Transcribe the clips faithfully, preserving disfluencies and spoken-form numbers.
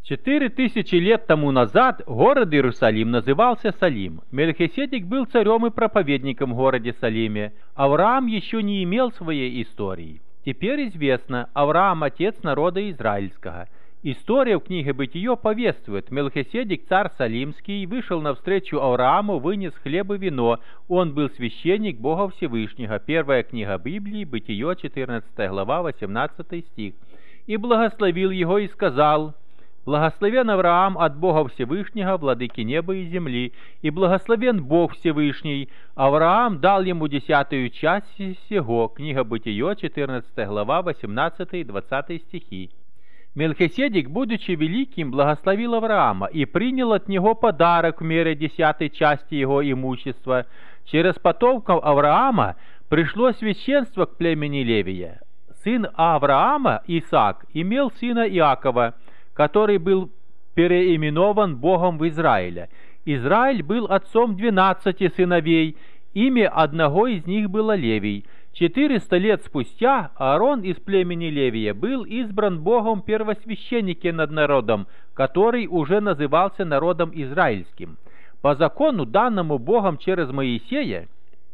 Четыре тысячи лет тому назад город Иерусалим назывался Салим. Мелхиседек был царем и проповедником в городе Салиме. Авраам еще не имел своей истории. Теперь известно, Авраам – отец народа израильского. История в книге Бытие повествует: Мелхиседек, царь Салимский, вышел навстречу Аврааму, вынес хлеб и вино. Он был священник Бога Всевышнего. Первая книга Библии, Бытие, четырнадцатая глава, восемнадцатый стих. И благословил его и сказал: «Благословен Авраам от Бога Всевышнего, владыки неба и земли, и благословен Бог Всевышний. Авраам дал ему десятую часть всего». Книга Бытие, четырнадцатая глава, восемнадцатый и двадцатый стихи. Мелхиседек, будучи великим, благословил Авраама и принял от него подарок в мере десятой части его имущества. Через потомков Авраама пришло священство к племени Левия. Сын Авраама, Исаак, имел сына Иакова, который был переименован Богом в Израиля. Израиль был отцом двенадцати сыновей, имя одного из них было Левий. Четыреста лет спустя Аарон из племени Левия был избран Богом первосвященником над народом, который уже назывался народом израильским. По закону, данному Богом через Моисея,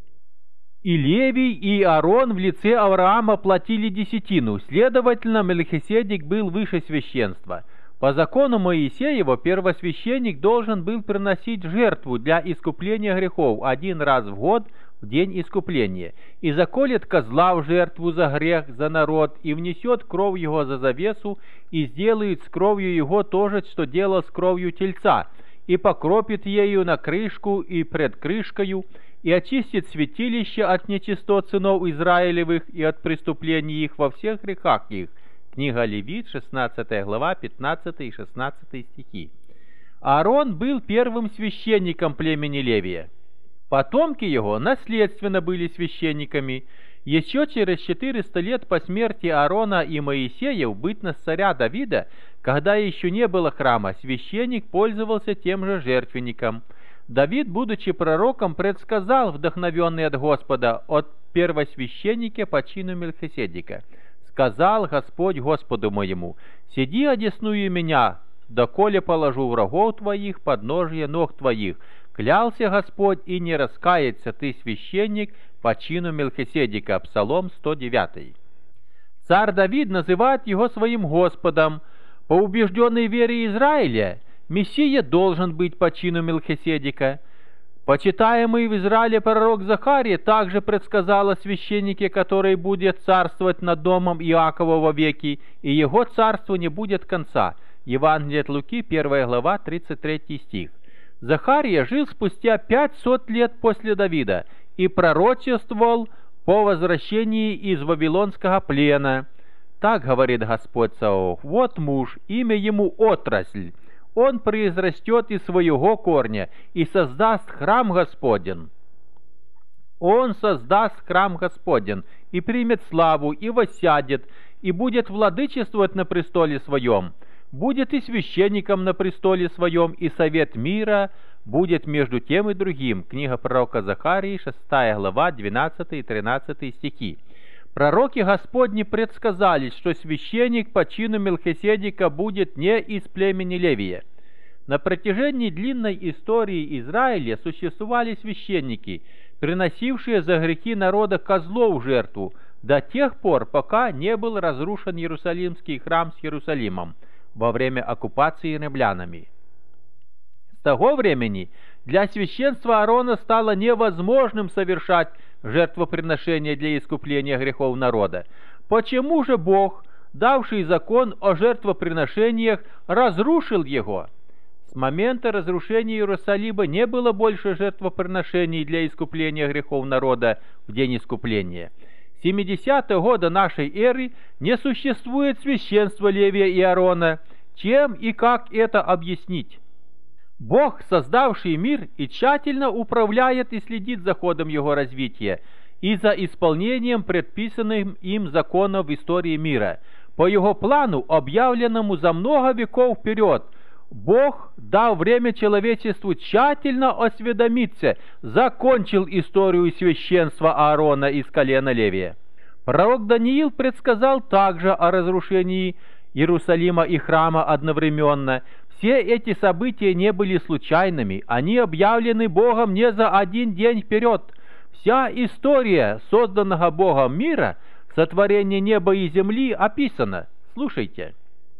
и Левий, и Аарон в лице Авраама платили десятину, следовательно, Мелхиседек был выше священства. По закону Моисеева первосвященник должен был приносить жертву для искупления грехов один раз в год, в день искупления, и заколет козла в жертву за грех, за народ, и внесет кровь его за завесу, и сделает с кровью его то же, что делал с кровью тельца, и покропит ею на крышку и пред крышкою, и очистит святилище от нечистот сынов Израилевых и от преступлений их во всех грехах их. Книга Левит, шестнадцатая глава, пятнадцатый и шестнадцатый стихи. Аарон был первым священником племени Левия. Потомки его наследственно были священниками. Еще через четыреста лет по смерти Аарона и Моисея, в бытность царя Давида, когда еще не было храма, священник пользовался тем же жертвенником. Давид, будучи пророком, предсказал, вдохновенный от Господа, от первосвященника по чину Мелхиседека. «Сказал Господь Господу моему: сиди одесную меня, доколе положу врагов твоих подножие ног твоих. Клялся Господь, и не раскается ты, священник, по чину Мелхиседека». Псалом сто девять. Царь Давид называет его своим Господом. По убежденной вере Израиля, Мессия должен быть по чину Мелхиседека. Почитаемый в Израиле пророк Захария также предсказал о священнике, который будет царствовать над домом Иакова вовеки, и его царству не будет конца. Евангелие от Луки, первая глава, тридцать третий стих. Захария жил спустя пятьсот лет после Давида и пророчествовал по возвращении из вавилонского плена. Так говорит Господь Саваоф: «Вот муж, имя ему Отрасль. Он произрастет из своего корня и создаст храм Господен. Он создаст храм Господен, и примет славу, и воссядет, и будет владычествовать на престоле своем. Будет и священником на престоле своем, и совет мира будет между тем и другим». Книга пророка Захарии, шестая глава, двенадцатый и тринадцатый стихи. Пророки Господни предсказали, что священник по чину Мелхиседека будет не из племени Левия. На протяжении длинной истории Израиля существовали священники, приносившие за грехи народа козлов в жертву, до тех пор, пока не был разрушен Иерусалимский храм с Иерусалимом во время оккупации римлянами. С того времени для священства Аарона стало невозможным совершать жертвоприношения для искупления грехов народа. Почему же Бог, давший закон о жертвоприношениях, разрушил его? С момента разрушения Иерусалима не было больше жертвоприношений для искупления грехов народа в день искупления. С семидесятого года нашей эры не существует священства Левия и Аарона. Чем и как это объяснить? Бог, создавший мир, и тщательно управляет и следит за ходом его развития и за исполнением предписанных им законов в истории мира. По его плану, объявленному за много веков вперед, Бог дал время человечеству тщательно осведомиться, закончил историю священства Аарона из колена Левия. Пророк Даниил предсказал также о разрушении Иерусалима и храма одновременно. Все эти события не были случайными, они объявлены Богом не за один день вперед. Вся история созданного Богом мира, сотворение неба и земли, описана. Слушайте.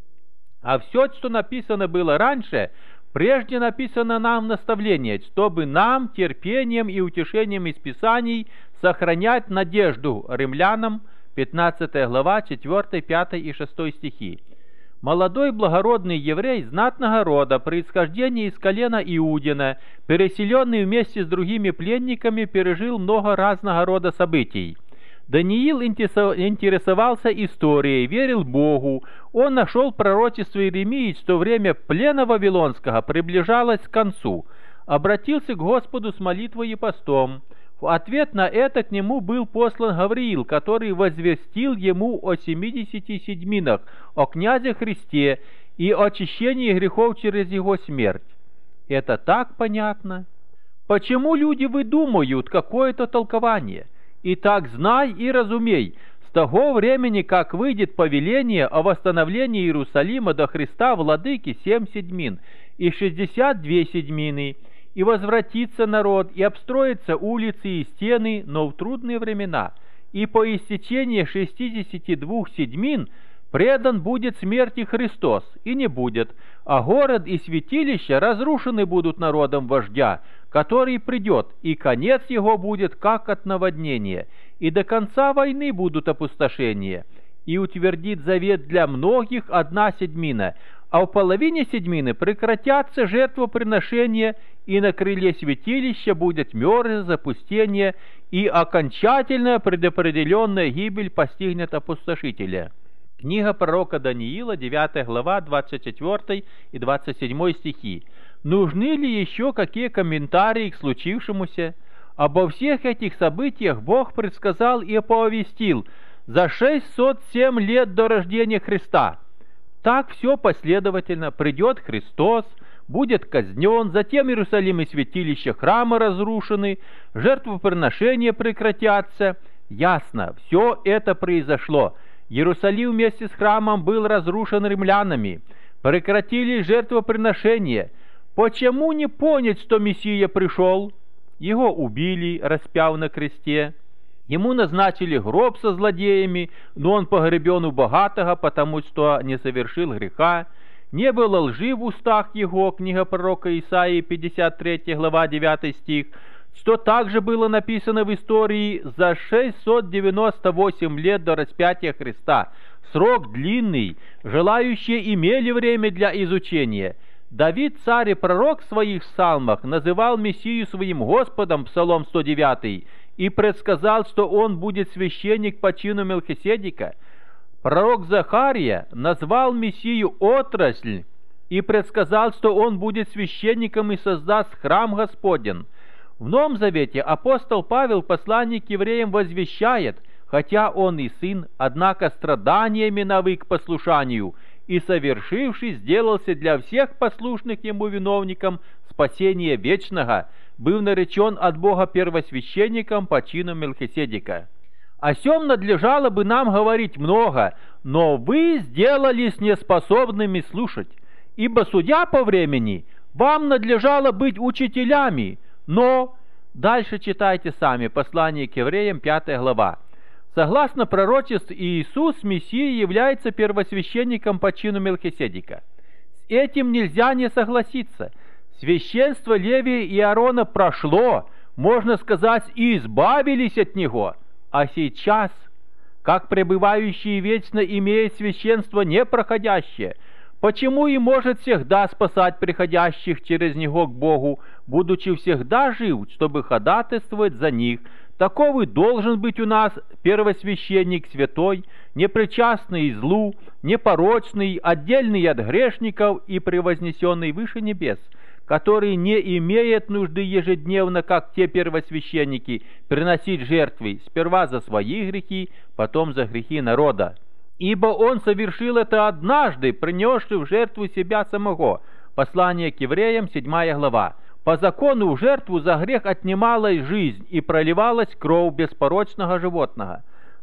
А все, что написано было раньше, прежде написано нам в наставление, чтобы нам терпением и утешением из Писаний сохранять надежду. Римлянам, пятнадцатая глава, четвёртый, пятый и шестой стихи. Молодой благородный еврей знатного рода, происхождения из колена Иудина, переселенный вместе с другими пленниками, пережил много разного рода событий. Даниил интересовался историей, верил Богу. Он нашел пророчество Иеремии, что время плена Вавилонского приближалось к концу. Обратился к Господу с молитвой и постом. В ответ на это к нему был послан Гавриил, который возвестил ему о семидесяти седьминах, о князе Христе и о очищении грехов через его смерть. Это так понятно? Почему люди выдумывают какое-то толкование? Итак, знай и разумей, с того времени, как выйдет повеление о восстановлении Иерусалима до Христа Владыки семь седьмин и шестьдесят две седьмины, и возвратится народ, и обстроятся улицы и стены, но в трудные времена, и по истечении шестидесяти двух седьмин предан будет смерти Христос, и не будет, а город и святилище разрушены будут народом вождя, который придет, и конец его будет как от наводнения, и до конца войны будут опустошения, и утвердит завет для многих одна седьмина, а в половине седьмины прекратятся жертвоприношения, и на крыле святилища будет мерзость, запустение, и окончательная предопределенная гибель постигнет опустошителя. Книга пророка Даниила, девятая глава, двадцать четвёртый и двадцать седьмой стихи. Нужны ли еще какие комментарии к случившемуся? Обо всех этих событиях Бог предсказал и оповестил за шестьсот семь лет до рождения Христа. Так все последовательно. Придет Христос, будет казнен, затем Иерусалим и святилище храма разрушены, жертвоприношения прекратятся. Ясно, все это произошло. Иерусалим вместе с храмом был разрушен римлянами, прекратились жертвоприношения. Почему не понять, что Мессия пришел? Его убили, распяв на кресте. Ему назначили гроб со злодеями, но он погребен у богатого, потому что не совершил греха. Не было лжи в устах его, книга пророка Исаии, пятьдесят третья глава, девятый стих, что также было написано в истории за шестьсот девяносто восемь лет до распятия Христа. Срок длинный, желающие имели время для изучения. Давид, царь и пророк в своих псалмах, называл Мессию своим Господом, Псалом сто девятый, и предсказал, что он будет священник по чину Мелхиседека. Пророк Захария назвал Мессию отрасль и предсказал, что он будет священником и создаст храм Господен. В Новом Завете апостол Павел, посланник к евреям, возвещает, хотя он и сын, однако страданиями навык послушанию, и, совершивший, сделался для всех послушных ему виновником спасения вечного, был наречен от Бога первосвященником по чину Мелхиседека. О сем надлежало бы нам говорить много, но вы сделались неспособными слушать, ибо, судя по времени, вам надлежало быть учителями, но... Дальше читайте сами, послание к евреям, пятая глава. Согласно пророчеству, Иисус, Мессия, является первосвященником по чину Мелхиседека. С этим нельзя не согласиться. Священство Левия и Аарона прошло, можно сказать, и избавились от него. А сейчас, как пребывающий вечно, имеет священство непроходящее, почему и может всегда спасать приходящих через него к Богу, будучи всегда жив, чтобы ходатайствовать за них? Таков и должен быть у нас первосвященник святой, непричастный злу, непорочный, отдельный от грешников и превознесенный выше небес, который не имеет нужды ежедневно, как те первосвященники, приносить жертвы сперва за свои грехи, потом за грехи народа. Ибо он совершил это однажды, принесший в жертву себя самого. Послание к евреям, седьмая глава. По закону в жертву за грех отнималась жизнь и проливалась кровь беспорочного животного.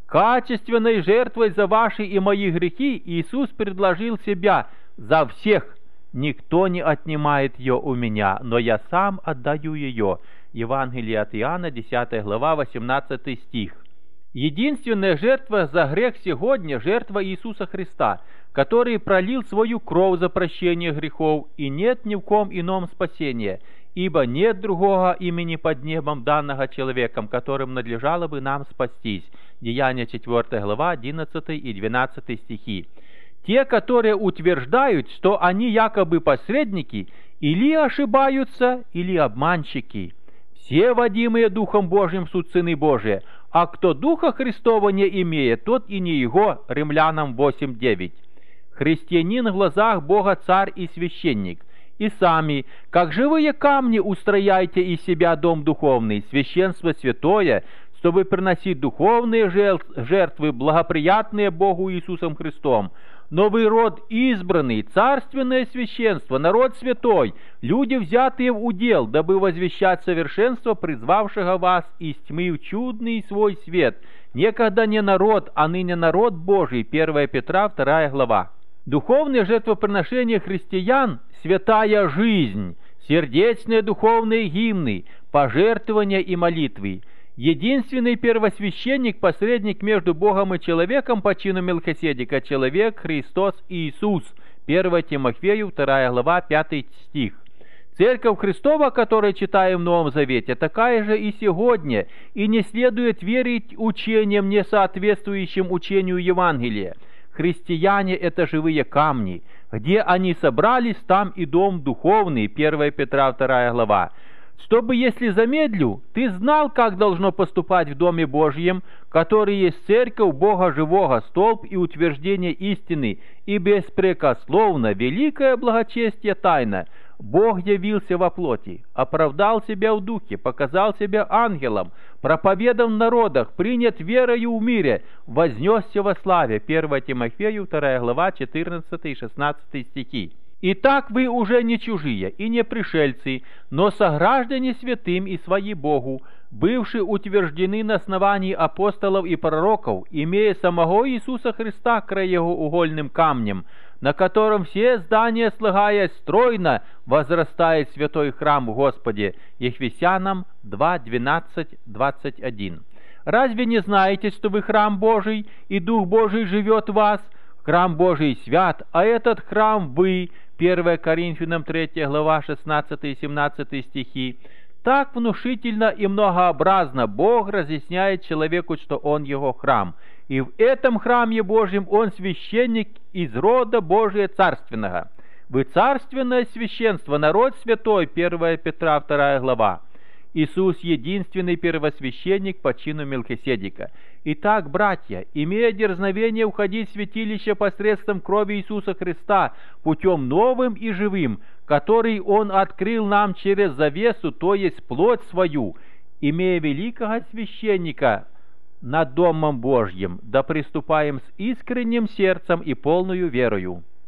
Качественной жертвой за ваши и мои грехи Иисус предложил себя за всех. Никто не отнимает ее у меня, но я сам отдаю ее. Евангелие от Иоанна, десятая глава, восемнадцатый стих. Единственная жертва за грех сегодня – жертва Иисуса Христа, который пролил свою кровь за прощение грехов, и нет ни в ком ином спасения, ибо нет другого имени под небом данного человеком, которым надлежало бы нам спастись. Деяния четвёртая глава, одиннадцатый и двенадцатый стихи. Те, которые утверждают, что они якобы посредники, или ошибаются, или обманщики. Все водимые Духом Божьим суть сыны Божии, а кто Духа Христова не имеет, тот и не его. Римлянам восемь девять. Христианин в глазах Бога царь и священник. И сами, как живые камни, устрояйте из себя дом духовный, священство святое, чтобы приносить духовные жертвы, благоприятные Богу Иисусом Христом. Новый род избранный, царственное священство, народ святой, люди, взятые в удел, дабы возвещать совершенство призвавшего вас из тьмы в чудный свой свет. Некогда не народ, а ныне народ Божий. первое Петра, вторая глава. Духовное жертвоприношение христиан – святая жизнь, сердечные духовные гимны, пожертвования и молитвы. Единственный первосвященник, посредник между Богом и человеком по чину Мелхиседека, человек Христос Иисус. первое Тимофею, вторая глава, пятый стих. Церковь Христова, которую читаем в Новом Завете, такая же и сегодня, и не следует верить учениям, не соответствующим учению Евангелия. Христиане – это живые камни. Где они собрались, там и дом духовный. первое Петра, вторая глава. Чтобы, если замедлю, ты знал, как должно поступать в Доме Божьем, который есть церковь Бога живого, столб и утверждение истины, и беспрекословно великое благочестие тайна. Бог явился во плоти, оправдал себя в духе, показал себя ангелом, проповедан в народах, принят верою в мире, вознесся во славе. первое Тимофею, вторая глава, четырнадцатый и шестнадцатый стихи. Итак, вы уже не чужие и не пришельцы, но сограждане святым и свои Богу, бывшие утверждены на основании апостолов и пророков, имея самого Иисуса Христа краеугольным камнем, на котором все здания, слагаясь стройно, возрастает святой храм в Господе. Ефесянам два, двенадцать, двадцать один. Разве не знаете, что вы храм Божий, и Дух Божий живет в вас? Храм Божий свят, а этот храм вы. первое Коринфянам третья глава, шестнадцатый и семнадцатый стихи. Так внушительно и многообразно Бог разъясняет человеку, что он его храм. И в этом храме Божьем он священник из рода Божия царственного. Вы царственное священство, народ святой. первое Петра, вторая глава. Иисус – единственный первосвященник по чину Мелхиседека. Итак, братья, имея дерзновение уходить в святилище посредством крови Иисуса Христа, путем новым и живым, который Он открыл нам через завесу, то есть плоть свою, имея великого священника над Домом Божьим, да приступаем с искренним сердцем и полною верою.